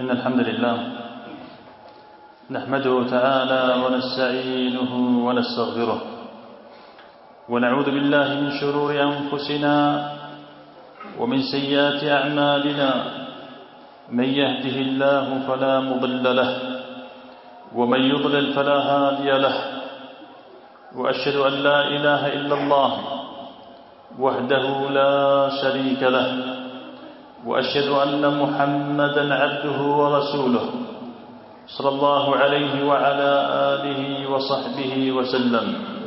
إن الحمد لله نحمده تعالى ونستعينه ونستغفره ونعوذ بالله من شرور أنفسنا ومن سيئات أعمالنا. من يهده الله فلا مضل له ومن يضلل فلا هادي له، وأشهد أن لا إله إلا الله وحده لا شريك له، وأشهد أن محمدا عبده ورسوله صلى الله عليه وعلى آله وصحبه وسلم.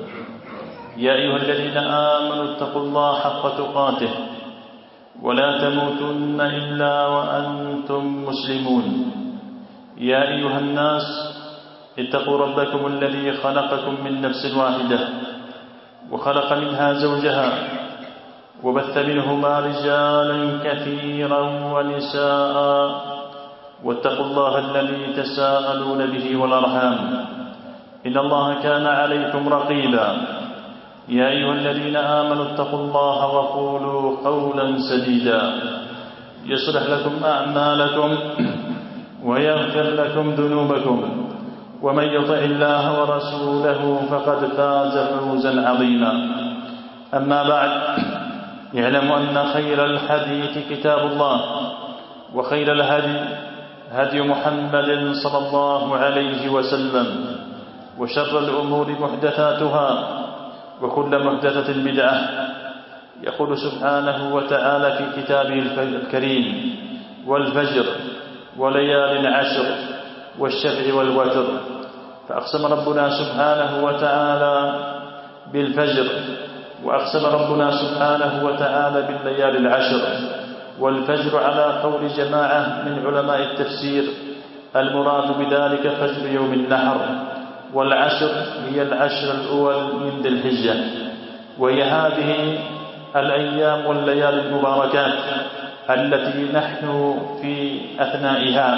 يا أيها الذين آمنوا اتقوا الله حق تقاته ولا تموتن إلا وأنتم مسلمون. يا أيها الناس اتقوا ربكم الذي خلقكم من نفس واحدة وخلق منها زوجها وبث منهما رجالا كثيرا ونساء، واتقوا الله الذي تساءلون به والأرحام إن الله كان عليكم رقيبا. يا أيها الذين آمنوا اتقوا الله وقولوا قولا سديدا يصلح لكم أعمالكم ويغفر لكم ذنوبكم، ومن يطع الله ورسوله فقد فاز فوزا عظيما. أما بعد، اعلموا أن خير الحديث كتاب الله، وخير الهدي هدي محمد صلى الله عليه وسلم، وشر الأمور محدثاتها، وكل محدثة بدعة. يقول سبحانه وتعالى في كتابه الكريم: والفجر وليال عشر والشفع والوتر. فأقسم ربنا سبحانه وتعالى بالفجر، وأقسم ربنا سبحانه وتعالى بالليالي العشر. والفجر على قول جماعة من علماء التفسير المراد بذلك فجر يوم النحر، والعشر هي العشر الأول من ذي الحجة، وهي هذه الأيام والليالي المباركات التي نحن في أثنائها.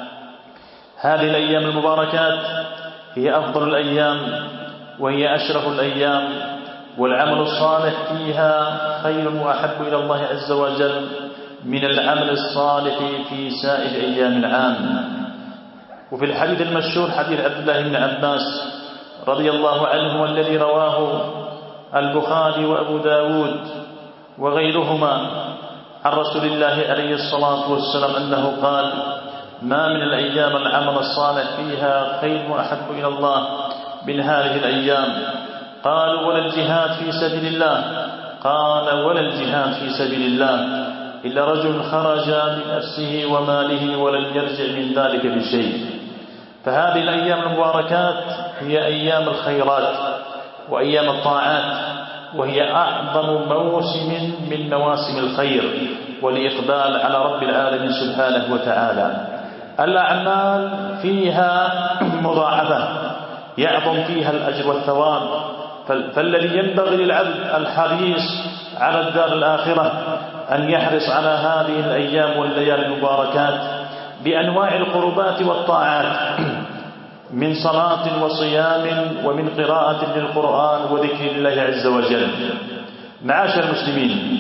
هذه الأيام المباركات هي أفضل الأيام وهي أشرف الأيام، والعمل الصالح فيها خير وأحب إلى الله عز وجل من العمل الصالح في سائر أيام العام. وفي الحديث المشهور حديث عبد الله بن عباس رضي الله عنه والذي رواه البخاري وأبو داود وغيرهما عن رسول الله عليه الصلاة والسلام أنه قال: ما من الأيام العمل الصالح فيها خير وأحب إلى الله من هذه الأيام. قالوا: ولا الجهاد في سبيل الله؟ قال: ولا الجهاد في سبيل الله إلا رجل خرج بنفسه وماله ولم يرجع من ذلك بشيء. فهذه الأيام المباركات هي أيام الخيرات وأيام الطاعات، وهي أعظم موسم من مواسم الخير والإقبال على رب العالمين سبحانه وتعالى. الأعمال فيها مضاعفة يعظم فيها الأجر والثواب، فالذي ينبغي للعبد الحريص على الدار الآخرة أن يحرص على هذه الأيام والليالي المباركات بأنواع القربات والطاعات من صلاة وصيام ومن قراءة للقرآن وذكر الله عز وجل. معاشر المسلمين،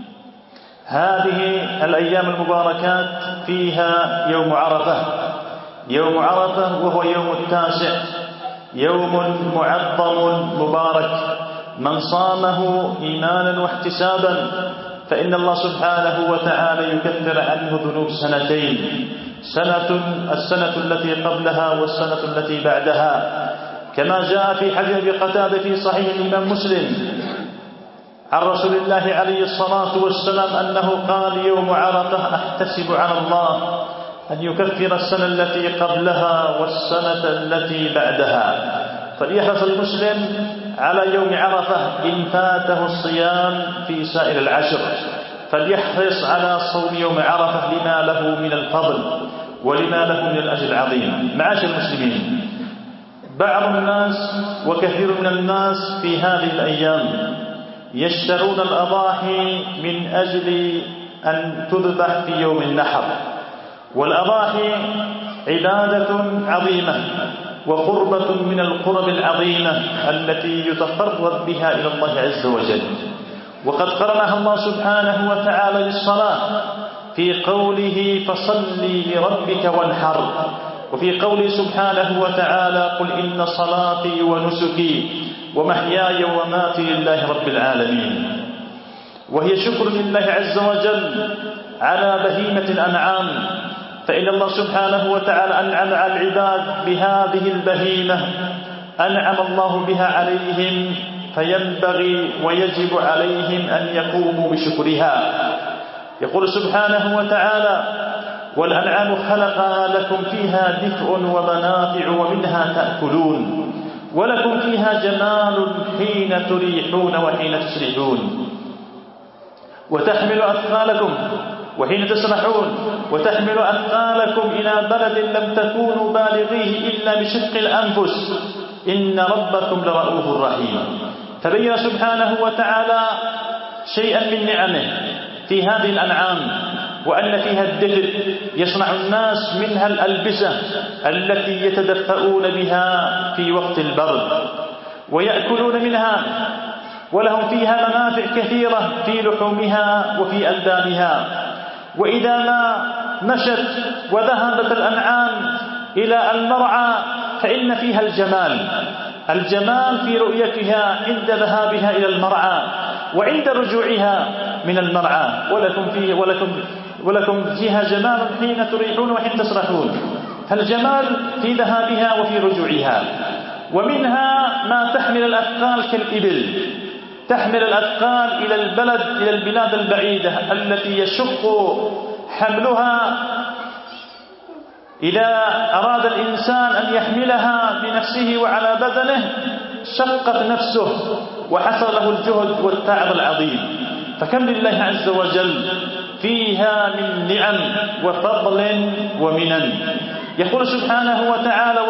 هذه الأيام المباركات فيها يوم عرفة. يوم عرفة وهو يوم التاسع، يوم معظم مبارك، من صامه إيمانا واحتسابا فإن الله سبحانه وتعالى يكفر عنه ذنوب سنتين، السنة التي قبلها والسنة التي بعدها، كما جاء في حديث أبي قتادة في صحيح الإمام مسلم عن رسول الله عليه الصلاة والسلام أنه قال: يوم عرفة أحتسب على الله أن يكفر السنة التي قبلها والسنة التي بعدها. فليحرص المسلم على يوم عرفة إن فاته الصيام في سائر العشر، فليحرص على صوم يوم عرفة لما له من الفضل ولما له من الأجر العظيم. معاشر المسلمين، بعض الناس وكثير من الناس في هذه الأيام يشترون الأضاحي من أجل أن تذبح في يوم النحر. والأضاحي عبادة عظيمة وقربة من القرب العظيمة التي يتقرب بها إلى الله عز وجل، وقد قرنها الله سبحانه وتعالى بالصلاة في قوله فصل لربك وانحر، وفي قوله سبحانه وتعالى قل إن صلاتي ونسكي ومحياي ومماتي لله رب العالمين. وهي شكر لله عز وجل على بهيمة الأنعام، فإن الله سبحانه وتعالى أنعم على العباد بهذه البهيمة، أنعم الله بها عليهم، فينبغي ويجب عليهم أن يقوموا بشكرها. يقول سبحانه وتعالى والأنعام خلقها لكم فيها دفء ومنافع ومنها تأكلون ولكم فيها جمال حين تريحون وحين تسرحون وتحمل أثقالكم وحين تسرحون وتحمل أثقالكم إلى بلد لم تكونوا بالغيه إلا بشق الأنفس إن ربكم لرؤوف رحيم. فبين سبحانه وتعالى شيئا من نعمه في هذه الأنعام، وأن فيها الدفء يصنع الناس منها الألبسة التي يتدفئون بها في وقت البرد ويأكلون منها، ولهم فيها منافع كثيرة في لحومها وفي ألبانها. وإذا ما مشت وذهبت الأنعام إلى المرعى فإن فيها الجمال في رؤيتها عند ذهابها إلى المرعى وعند رجوعها من المرعى، ولكم فيها جمال حين تريحون وحين تسرحون. فالجمال في ذهابها وفي رجوعها. ومنها ما تحمل الأثقال كالإبل، تحمل الأثقال إلى البلاد البعيدة التي يشق حملها. إذا أراد الإنسان أن يحملها بنفسه وعلى بدنه شقت نفسه وحصل له الجهد والتعب العظيم. فكم لله عز وجل فيها من نعم وفضل ومنن. يقول سبحانه وتعالى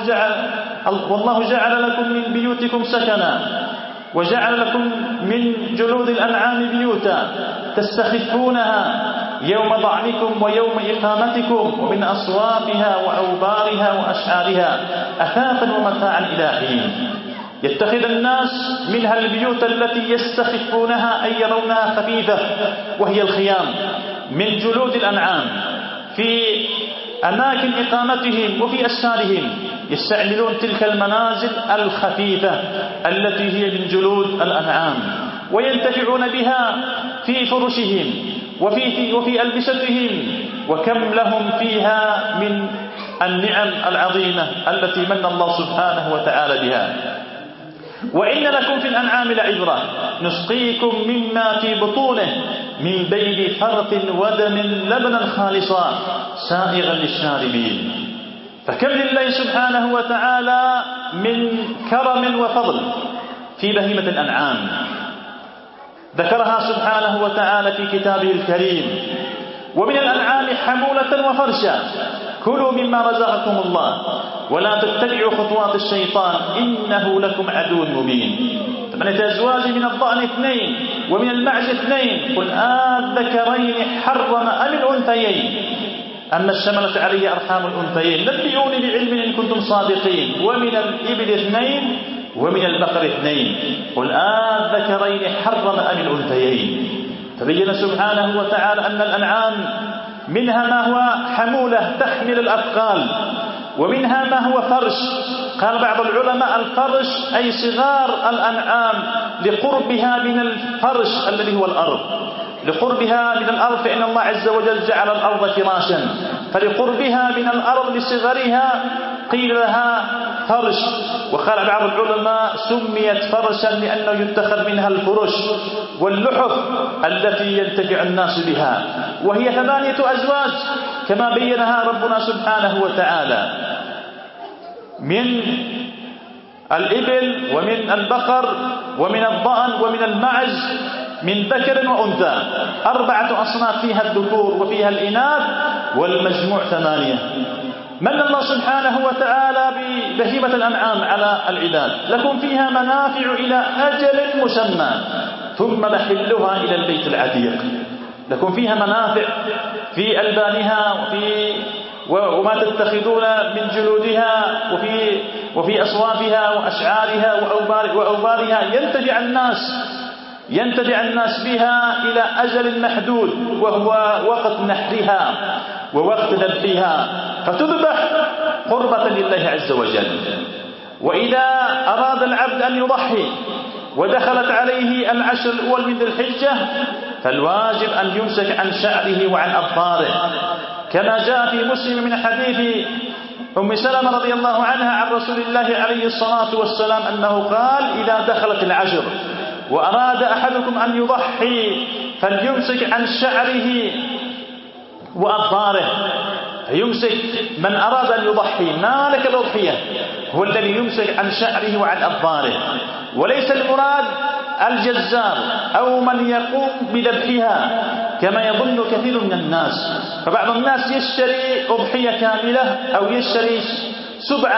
والله جعل لكم من بيوتكم سكنا وجعل لكم من جلود الأنعام بيوتا تستخفونها يوم ضعنكم ويوم إقامتكم ومن أصوافها وأوبارها وأشعارها أثاثا ومتاعا إلى حين. يتخذ الناس منها البيوت التي يستخفونها أي يرونها خفيفة، وهي الخيام من جلود الأنعام في أماكن إقامتهم وفي أسفارهم، يستعملون تلك المنازل الخفيفة التي هي من جلود الأنعام وينتفعون بها في فرشهم وفي ألبستهم. وكم لهم فيها من النعم العظيمة التي من الله سبحانه وتعالى بها. وإن لكم في الأنعام لعبرة نسقيكم مما في بطونه من بين فرث ودم لبنا خالصا سائغا للشاربين. فكم لله سبحانه وتعالى من كرم وفضل في بهيمة الأنعام، ذكرها سبحانه وتعالى في كتابه الكريم. ومن الأنعام حمولة وفرشا كلوا مما رزقكم الله ولا تتبعوا خطوات الشيطان إنه لكم عدو مبين. 8 أزواج من الضأن 2 ومن المعز 2 قل الذكرين حرم أم الأنثيين أما اشتملت عليه أرحام الأنثيين نبئوني بعلم إن كنتم صادقين. ومن الإبل 2 ومن البقر 2 قل الذكرين حرم أم الأنثيين. فبين سبحانه وتعالى أن الأنعام منها ما هو حمولة تحمل الأثقال ومنها ما هو فرش. قال بعض العلماء الفرش أي صغار الأنعام لقربها من الفرش الذي هو الأرض، لقربها من الأرض فإن الله عز وجل جعل الأرض فراشا، فلقربها من الأرض لصغرها قيل لها فرش. وقال بعض العلماء سميت فرشا لأنه يتخذ منها الفرش واللحف التي ينتفع الناس بها، وهي 8 أزواج كما بينها ربنا سبحانه وتعالى من الإبل ومن البقر ومن الضأن ومن المعز من ذكر وأنثى، 4 أصناف فيها الذكور وفيها الإناث والمجموع 8. من الله سبحانه وتعالى ببهيمة الأنعام على العباد لكم فيها منافع إلى أجل مسمى ثم محلها إلى البيت العتيق. لكم فيها منافع في ألبانها وما تتخذون من جلودها وفي أصوافها وأشعارها وأوبارها ينتفع الناس ينتفع الناس بها إلى أجل محدود وهو وقت نحرها ووقت ذبحها، فتذبح قربة لله عز وجل. وإذا أراد العبد أن يضحي ودخلت عليه العشر الأول من ذي الحجة فالواجب أن يمسك عن شعره وعن أظفاره، كما جاء في مسلم من حديث أم سلمة رضي الله عنها عن رسول الله عليه الصلاة والسلام أنه قال: إذا دخلت العشر وأراد أحدكم أن يضحي فليمسك عن شعره وأظفاره. فيمسك من أراد أن يضحي مالك الأضحية هو الذي يمسك عن شعره وعن أظفاره، وليس المراد الجزار أو من يقوم بذبحها كما يظن كثير من الناس. فبعض الناس يشتري أضحية كاملة أو يشتري سبعا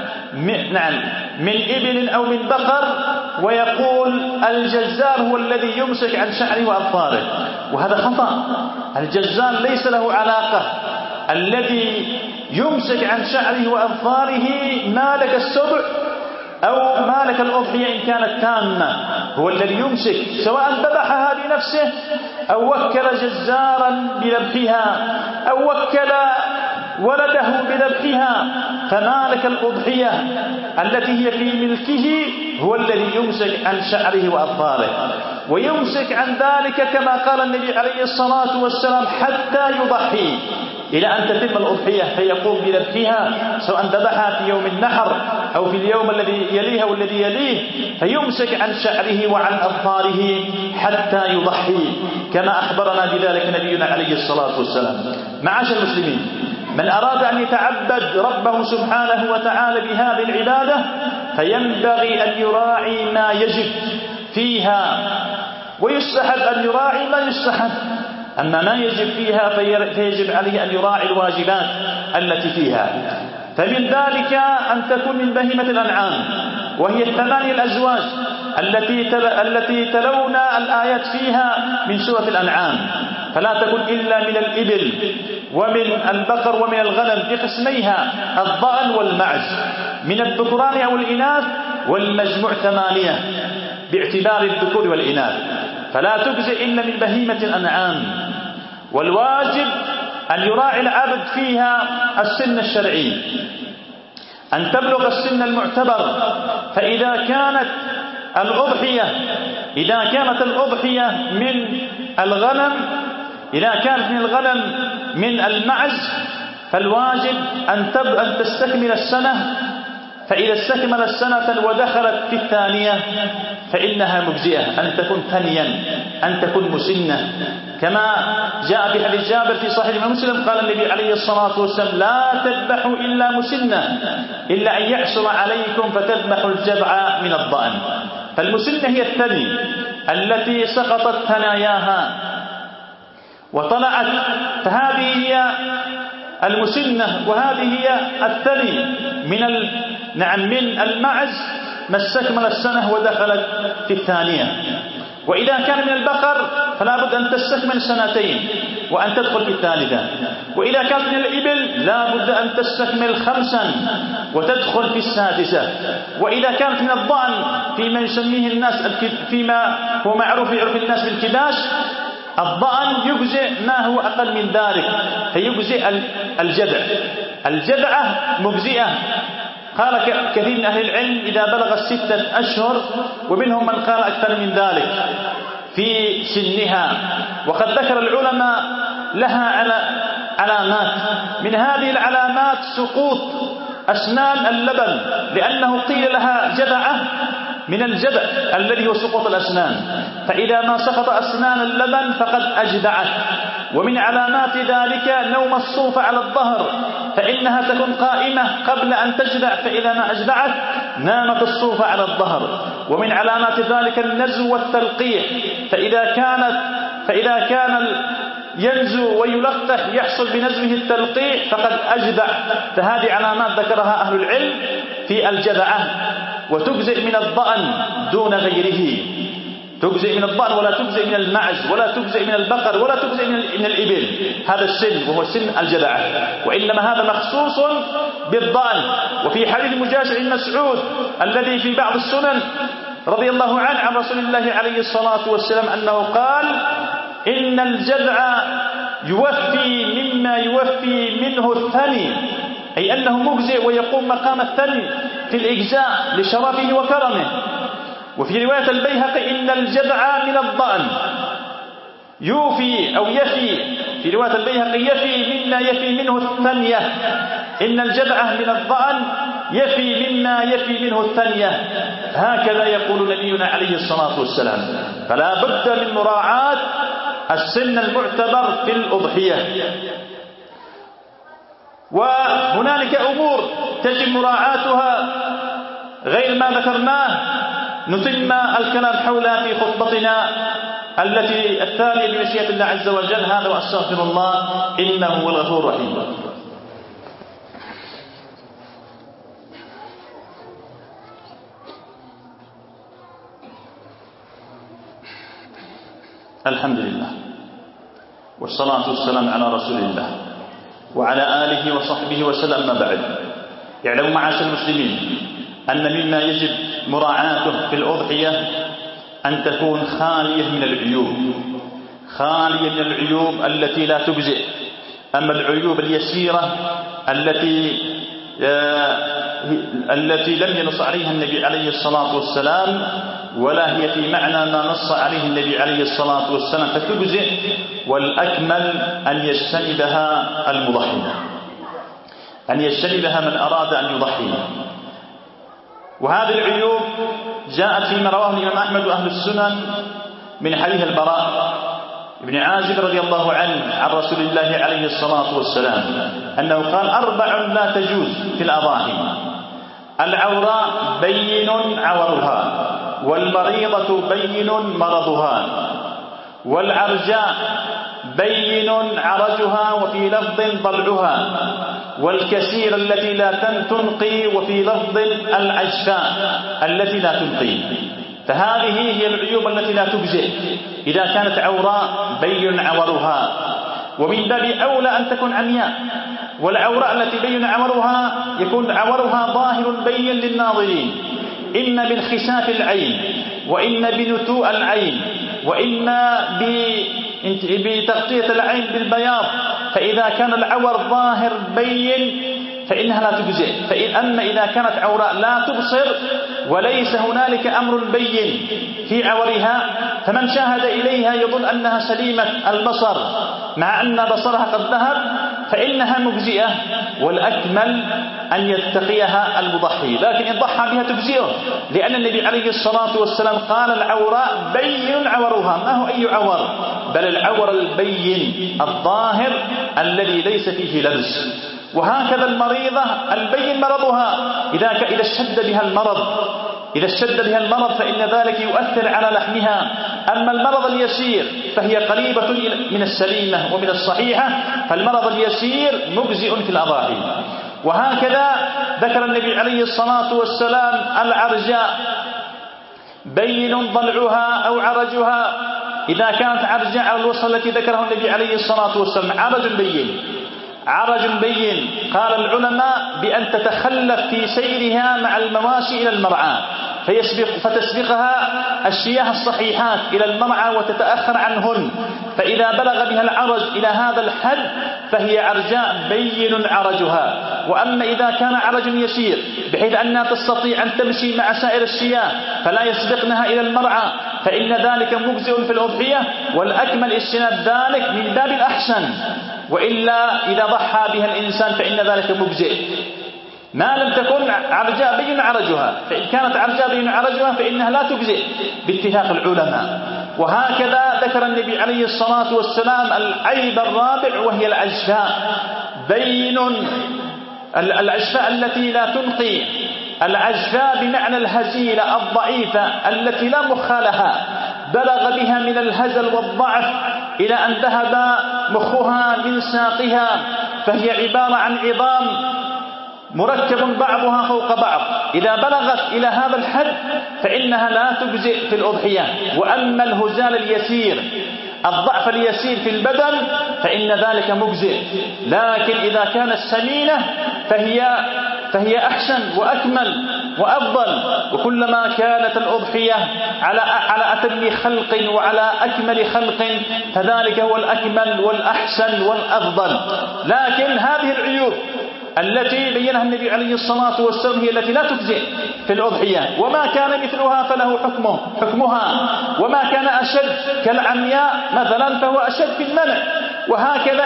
من إبل أو من بقر ويقول الجزار هو الذي يمسك عن شعره وأظفاره، وهذا خطأ. الجزار ليس له علاقة، الذي يمسك عن شعره وأظفاره مالك السبع أو مالك الأضحية إن كانت تامة هو الذي يمسك، سواء ذبحها بنفسه أو وكل جزارا بذبحها أو وكل ولده بذبحها، فمالك الأضحية التي هي في ملكه هو الذي يمسك عن شعره وأظفاره، ويمسك عن ذلك كما قال النبي عليه الصلاة والسلام حتى يضحي إلى أن تتم الأضحية فيقوم بذبحها، سواء ذبحها في يوم النحر أو في اليوم الذي يليه والذي يليه، فيمسك عن شعره وعن أظفاره حتى يضحي كما أخبرنا بذلك نبينا عليه الصلاة والسلام. معاشر المسلمين، من أراد أن يتعبد ربه سبحانه وتعالى بهذه العبادة فينبغي أن يراعي ما يجب فيها، ويستحب أن يراعي ما يستحب. أما ما يجب فيها فيجب عليه أن يراعي الواجبات التي فيها. فمن ذلك أن تكون من بهيمة الأنعام، وهي 8 الأزواج التي تلونا الآيات فيها من سورة الأنعام، فلا تكون إلا من الإبل ومن البقر ومن الغنم بقسميها الضأن والمعز، من الذكران أو الإناث، والمجموع 8 باعتبار الذكور والإناث، فلا تجزئ إلا من بهيمة الأنعام. والواجب أن يراعي العبد فيها السن الشرعي، أن تبلغ السن المعتبر. فإذا كانت الأضحية من الغنم، إذا كانت من الغنم من المعز، فالواجب أن تستكمل السنة، فإذا استكمل السنة ودخلت في الثانية فإنها مجزئة، أن تكون ثنيا، أن تكون مسنة، كما جاء في حديث جابر في صحيح مسلم قال النبي عليه الصلاة والسلام: لا تذبحوا إلا مسنة إلا أن يعسر عليكم فتذبحوا الجذع من الضأن. فالمسنة هي الثني التي سقطت ثناياها وطلعت، فهذه هي المسنة، وهذه هي الثني من المعز ما استكمل السنة ودخلت في الثانية. وإذا كان من البقر فلا بد أن تستكمل 2 وأن تدخل في الثالثة. وإذا كانت من الإبل لا بد أن تستكمل 5 وتدخل في السادسة. وإذا كانت من الضأن فيما يسميه الناس فيما هو معروف يعرف الناس بالكباش، الضأن يجزئ ما هو أقل من ذلك، فيجزئ الجذعة مجزئة. قال كثير من أهل العلم إذا بلغ 6 أشهر، ومنهم من قال أكثر من ذلك في سنها. وقد ذكر العلماء لها علامات، من هذه العلامات سقوط أسنان اللبن، لأنه قيل لها جذعة من الجذع الذي هو سقوط الأسنان، فإذا ما سقط أسنان اللبن فقد أجدعت. ومن علامات ذلك نوم الصوف على الظهر، فإنها تكون قائمة قبل أن تجدع، فإذا ما أجدعت نامت الصوف على الظهر. ومن علامات ذلك النزو والتلقيح، فإذا كان ينزو ويلقح يحصل بنزوه التلقيح فقد أجدع. فهذه علامات ذكرها أهل العلم في الجذعة. وتجزئ من الضأن دون غيره، تجزئ من الضأن ولا تجزئ من المعز ولا تجزئ من البقر ولا تجزئ من الإبل، هذا السن وهو سن الجذعة، وإنما هذا مخصوص بالضأن. وفي حديث مجاشع بن مسعود الذي في بعض السنن رضي الله عنه عن رسول الله عليه الصلاة والسلام أنه قال: إن الجذع يوفي مما يوفي منه الثني، أي أنه مجزئ ويقوم مقام الثني في الإجزاء لشرفه وكرمه. وفي رواية البيهقي: إن الجذع من الضأن يوفي أو يفي، في رواية البيهقي: يفي مما يفي منه الثنية. إن الجذع من الضأن يفي مما يفي منه الثنية. هكذا يقول نبينا عليه الصلاة والسلام. فلا بد من مراعاة السن المعتبر في الأضحية. وهنالك أمور تجب مراعاتها غير ما ذكرناه نتم الكلام حولها في خطبتنا التي الثانية بمشيئة الله عز وجل. هذا وأستغفر الله إنه هو الغفور الرحيم. الحمد لله والصلاة والسلام على رسول الله وعلى آله وصحبه وسلم. ما بعد، يعلم معاشر المسلمين أن مما يجب مراعاته في الأضحية أن تكون خالية من العيوب، خالية من العيوب التي لا تجزئ. أما العيوب اليسيرة التي لم ينص عليها النبي عليه الصلاة والسلام ولا هي في معنى ما نص عليه النبي عليه الصلاة والسلام فتجزئ، والأكمل أن يجتنبها المضحي، أن يجتنبها من أراد أن يضحي. وهذه العيوب جاءت فيما رواه الإمام أحمد وأهل السنن من حديث البراء بن عازب رضي الله عنه عن رسول الله عليه الصلاة والسلام أنه قال: 4 لا تجوز في الأضاحي: العوراء بين عورها، والمريضة بين مرضها، والعرجاء بين عرجها وفي لفظ ضلعها، والكسير التي لا تنقي وفي لفظ العجفاء التي لا تنقي. فهذه هي العيوب التي لا تجزئ إذا كانت عوراء بين عورها، ومن باب أولى أن تكون عمياء. والعوراء التي بين عورها يكون عورها ظاهر بين للناظرين، إما بالخساف العين، وإما بنتوء العين، وإما بتغطية العين بالبياض. فإذا كان العور ظاهر بين فإنها لا تجزئ. أما إذا كانت عوراء لا تبصر وليس هنالك أمر بين في عورها، فمن شاهد إليها يظن أنها سليمة البصر مع أن بصرها قد ذهب، فإنها مجزئة، والأكمل أن يتقيها المضحي. لكن إن ضحى بها تجزئه، لأن النبي عليه الصلاة والسلام قال: العوراء بين عورها. ما هو أي عور؟ بل العور البين الظاهر الذي ليس فيه لبس. وهكذا المريضة البين مرضها إذا اشتد بها المرض فإن ذلك يؤثر على لحمها. أما المرض اليسير فهي قريبة من السليمة ومن الصحيحة، فالمرض اليسير مجزئ في الأضاحي. وهكذا ذكر النبي عليه الصلاة والسلام: العرجاء بين ضلعها أو عرجها. إذا كانت عرجاء على الوصف التي ذكره النبي عليه الصلاة والسلام عرج بين، قال العلماء بأن تتخلف في سيرها مع المواشي إلى المرعى فتسبقها الشياه الصحيحات إلى المرعى وتتأخر عنهن، فإذا بلغ بها العرج إلى هذا الحد فهي عرجاء بين عرجها. وأما إذا كان عرج يسير بحيث أنها تستطيع أن تمشي مع سائر الشياه فلا يسبقنها إلى المرعى، فإن ذلك مجزئ في الأضحية، والأكمل اجتناب ذلك من باب الأحسن. وإلا إذا ضحى بها الإنسان فإن ذلك مجزئ ما لم تكن عرجاء بين عرجها. فإن كانت عرجاء بين عرجها فإنها لا تجزئ باتفاق العلماء. وهكذا ذكر النبي عليه الصلاة والسلام العيب الرابع وهي العجفاء. العجفاء التي لا تنقي، العجفاء بمعنى الهزيلة الضعيفة التي لا مخ لها، بلغ بها من الهزل والضعف إلى أن ذهب مخها من ساقها، فهي عبارة عن عظام مركب بعضها فوق بعض. إذا بلغت إلى هذا الحد فإنها لا تجزئ في الأضحية. وأما الهزال اليسير، الضعف اليسير في البدن، فإن ذلك مجزئ. لكن إذا كانت سمينة فهي فهي أحسن وأكمل وأفضل. وكلما كانت الأضحية على أتم خلق وعلى أكمل خلق فذلك هو الأكمل والأحسن والأفضل. لكن هذه العيوب التي بينها النبي عليه الصلاة والسلام هي التي لا تجزئ في الأضحية، وما كان مثلها فله حكمها، وما كان أشد كالعمياء مثلا فهو أشد في المنع. وهكذا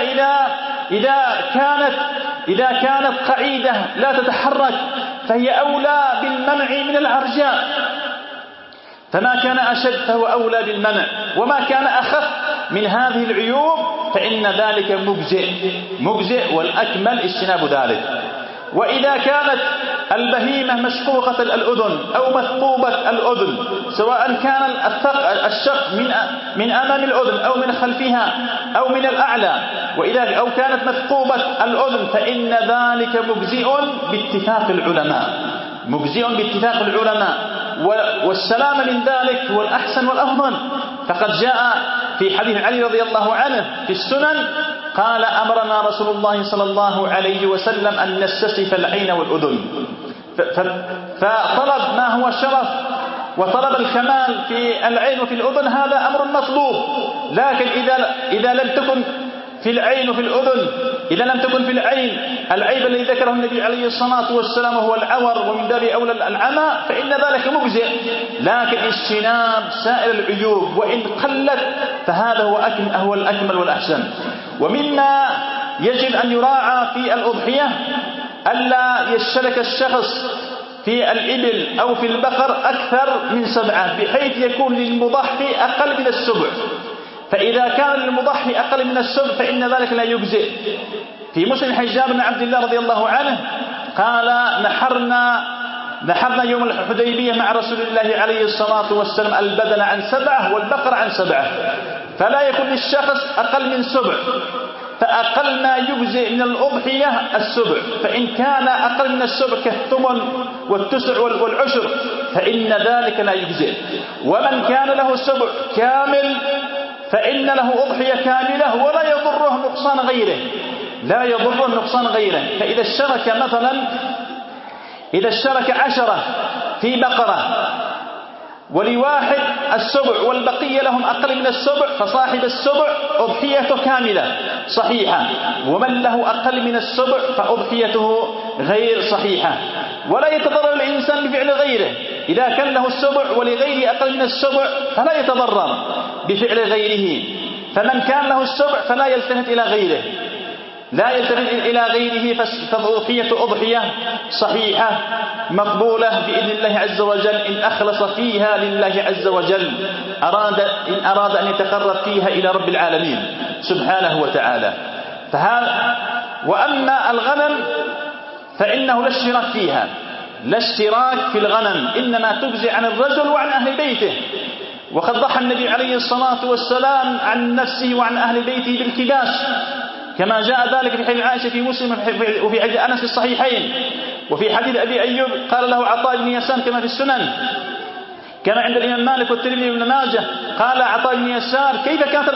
إذا كانت قعيدة لا تتحرك فهي أولى بالمنع من العرجاء، فما كان أشد فهو أولى بالمنع، وما كان أخف من هذه العيوب فإن ذلك مجزئ والأكمل اجتناب ذلك. وإذا كانت البهيمة مشقوقة الأذن أو مثقوبة الأذن، سواء كان الشق من أمام الأذن أو من خلفها أو من الأعلى، أو كانت مثقوبة الأذن فإن ذلك مجزئ باتفاق العلماء، والسلام من ذلك هو الأحسن والأفضل. فقد جاء في حديث علي رضي الله عنه في السنن قال أمرنا رسول الله صلى الله عليه وسلم أن نستشف العين والأذن، فطلب ما هو شرف وطلب الكمال في العين وفي الأذن هذا أمر مطلوب. لكن إذا لم تكن في العين وفي الأذن، إذا لم تكن في العين العيب الذي ذكره النبي عليه الصلاة والسلام وهو العور ومن باب أولى العمى فإن ذلك مجزئ. لكن اجتناب سائر العيوب وإن قلت فهذا هو الأكمل والأحسن. ومما يجب أن يراعى في الأضحية ألا يشترك الشخص في الإبل أو في البقر أكثر من 7، بحيث يكون للمضحي أقل من السبع. فإذا كان للمضحي أقل من السبع فإن ذلك لا يجزئ. في مسلم حجاب بن عبد الله رضي الله عنه قال نحرنا يوم الحديبية مع رسول الله عليه الصلاة والسلام البدن عن 7 والبقر عن 7، فلا يكون للشخص أقل من 7، فأقل ما يجزئ من الأضحية 7. فإن كان أقل من 7 كالثمن والتسع والعشر فإن ذلك لا يجزئ. ومن كان له 7 كامل فإن له أضحية كاملة ولا يضره نقصان غيره. فإذا اشترك مثلا 10 في بقرة ولواحد 7 والبقية لهم أقل من 7 فصاحب 7 أضحيته كاملة صحيحة، ومن له أقل من 7 فأضحيته غير صحيحة. ولا يتضرر الإنسان بفعل غيره، إذا كان له 7 ولغيره أقل من 7 فلا يتضرر بفعل غيره. فمن كان له 7 فلا يلتفت إلى غيره، فأضحية أضحية صحيحة مقبولة بإذن الله عز وجل إن أخلص فيها لله عز وجل، إن أراد أن يتقرب فيها إلى رب العالمين سبحانه وتعالى. وأما الغنم فإنه لا اشتراك فيها، لا اشتراك في الغنم، إنما تجزي عن الرجل وعن أهل بيته. وقد ضحى النبي عليه الصلاة والسلام عن نفسه وعن أهل بيته بالكباش كما جاء ذلك في حديث عائشة في مسلم وفي حديث أنس في الصحيحين. وفي حديث أبي أيوب قال له عطاء بن يسار كما في السنن، كما عند الإمام مالك والترمذي وابن ماجه، قال عطاء بن يسار كيف كانت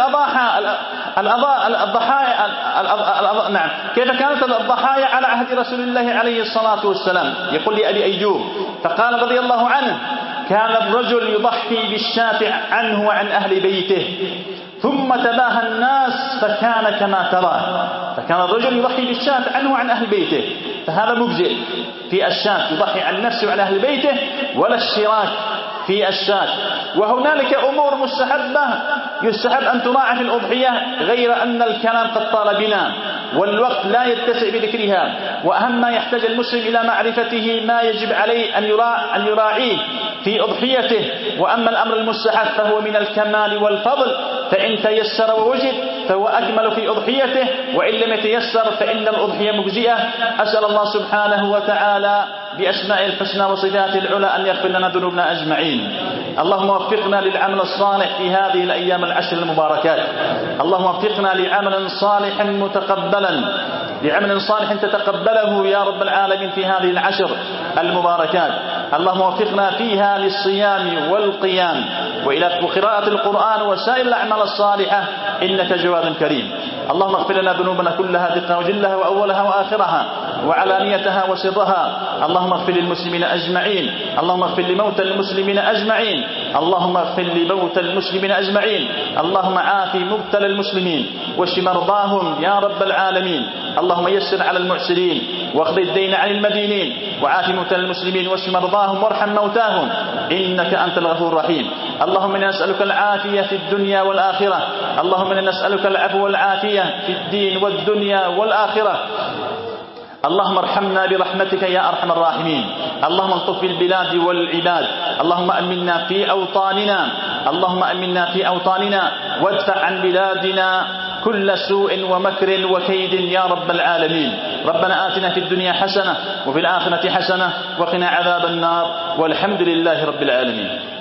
الضحايا على عهد رسول الله عليه الصلاة والسلام؟ يقول لي أبي أيوب فقال رضي الله عنه كان الرجل يضحي بالشاة عنه وعن أهل بيته ثم تباهى الناس فكان كما ترى. فكان الرجل يضحي بالشاة عنه وعن أهل بيته، فهذا مجزئ في الشاة، يضحي عن نفسه وعن أهل بيته ولا اشتراك في الشاة. وهنالك أمور مستحبة يستحب أن تراعى في الأضحية، غير أن الكلام قد طال بنا والوقت لا يتسع بذكرها. وأهم ما يحتاج المسلم إلى معرفته ما يجب عليه أن يراعيه في أضحيته. وأما الأمر المستحب فهو من الكمال والفضل، فإن تيسر ووجد فهو أكمل في أضحيته، وإن لم يتيسر فإن الأضحية مجزئة. أسأل الله سبحانه وتعالى بأسماء الحسنى وصفاته العلى أن يغفر لنا ذنوبنا أجمعين. اللهم وفقنا للعمل الصالح في هذه الأيام العشر المباركات. اللهم وفقنا لعمل صالح متقبلا، لعمل صالح تتقبله يا رب العالمين في هذه العشر المباركات. اللهم وفقنا فيها للصيام والقيام وقراءة القرآن وسائر الأعمال الصالحة إنك جواد كريم. اللهم اغفر لنا ذنوبنا كلها دقها وجلها وأولها وآخرها، وعلانيتها وسرها. اللهم اغفر للمسلمين أجمعين، اللهم اغفر لموتى المسلمين أجمعين، اللهم اغفر لموتى المسلمين أجمعين، اللهم عاف مبتلى المسلمين واشف مرضاهم يا رب العالمين. اللهم يسر على المعسرين واقض الدين عن المدينين وعاف مبتلى المسلمين واشف مرضاهم وارحم موتاهم إنك أنت الغفور الرحيم. اللهم إنا نسألك العافية في الدنيا والآخرة، اللهم إنا نسألك العفو والعافية في الدين والدنيا والآخرة. اللهم ارحمنا برحمتك يا أرحم الراحمين. اللهم الطف بالبلاد والعباد. اللهم أمنا في أوطاننا، اللهم أمنا في أوطاننا وادفع عن بلادنا كل سوء ومكر وكيد يا رب العالمين. ربنا آتنا في الدنيا حسنة وفي الآخرة حسنة وقنا عذاب النار، والحمد لله رب العالمين.